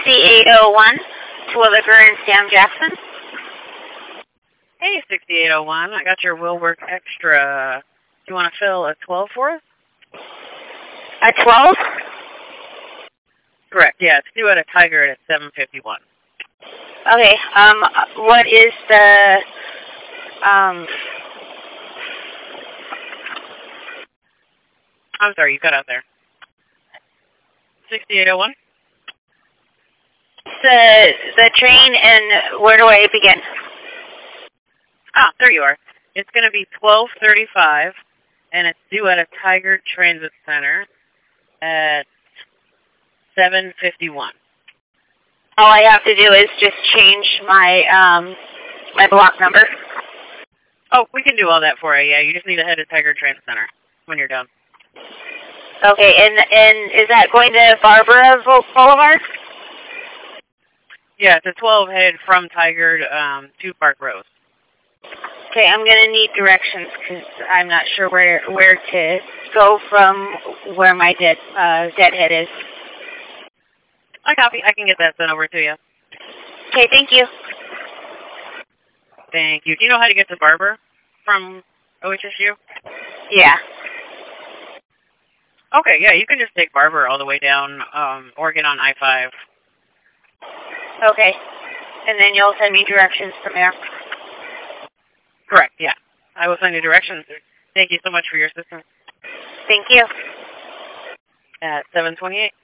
6801, Terwilliger and Sam Jackson. Hey, 6801. I got your Will Work Extra. Do you want to fill a 12 for us? A 12? Correct, yeah. It's due at a Tiger at 7:51. Okay, what is the, I'm sorry, you cut out there. 6801? the train, and where do I begin? Ah, there you are. It's going to be 12:35, and it's due at a Tiger Transit Center at 7:51. All I have to do is just change my, my block number. Oh, we can do all that for you, yeah. You just need to head to Tiger Transit Center when you're done. Okay, and is that going to Barbara Boulevard? Yeah, it's a 12 head from Tiger to Park Rose. Okay, I'm going to need directions because I'm not sure where to go from where my deadhead is. I copy. I can get that sent over to you. Okay, thank you. Thank you. Do you know how to get to Barber from OHSU? Yeah. Okay, yeah, you can just take Barber all the way down Oregon on I-5. Okay. And then you'll send me directions from there? Correct, yeah. I will send you directions. Thank you so much for your assistance. Thank you. At 7:28.